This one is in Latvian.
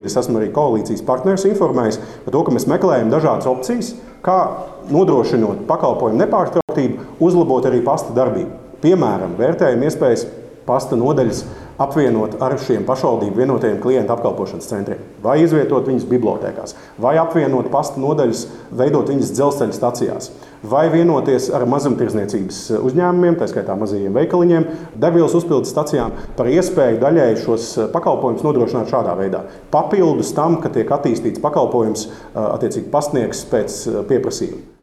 Es esmu arī koalīcijas partneris informējis par to, ka mēs meklējam dažādas opcijas, kā nodrošinot pakalpojumu nepārtrauktību, uzlabot arī pasta darbību. Piemēram, vērtējam iespējas pasta nodaļas apvienot ar šiem pašvaldību vienotajiem klientu apkalpošanas centriem, vai izvietot viņus bibliotēkās, vai apvienot pasta nodaļas, veidot viņus dzelzceļa stacijās, vai vienoties ar mazumtirdzniecības uzņēmumiem, tā skaitā mazajiem veikaliņiem, degvielas uzpildes stacijām par iespēju daļēji šos pakalpojumus nodrošināt šādā veidā. Papildus tam, ka tiek attīstīts pakalpojums attiecīgi pastnieks pēc pieprasījuma.